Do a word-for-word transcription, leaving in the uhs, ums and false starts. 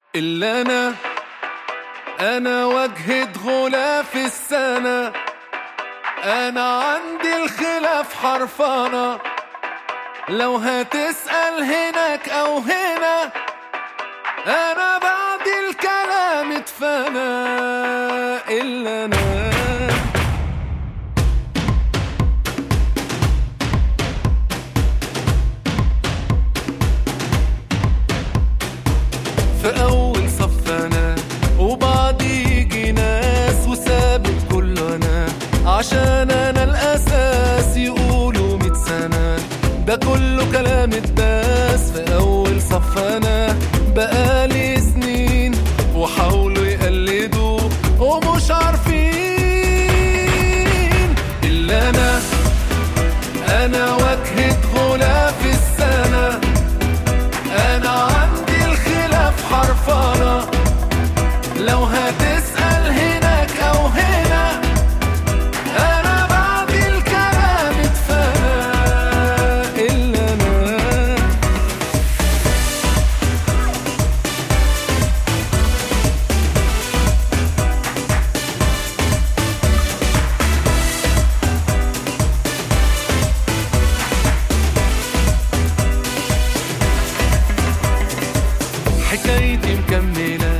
إلا أنا أنا وجهة غلاف السنة، أنا عندي الخلاف حرفانة، لو هتسأل هناك أو هنا أنا بعد الكلام اتفنى. إلا أنا في أول صف أنا وبعدي يجي ناس وثابت كله أنا، عشان أنا الأساس يقولوا مية سنة، ده كله كلام الداس. في أول صف أنا بقالي سنين وحاولوا يقلدوا ومش عارفين. إلا أنا أنا وجهة غلاف السنة، أنا عندي الخلاف حرفانة، لو هتسأل هناك أو هنا أنا بعد الكلام اتفنى. إلا أنا حكايتي مكملة